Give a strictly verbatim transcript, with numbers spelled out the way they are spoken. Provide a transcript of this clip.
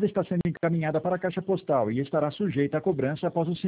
chamada está sendo encaminhada para a caixa postal e estará sujeita a cobrança após o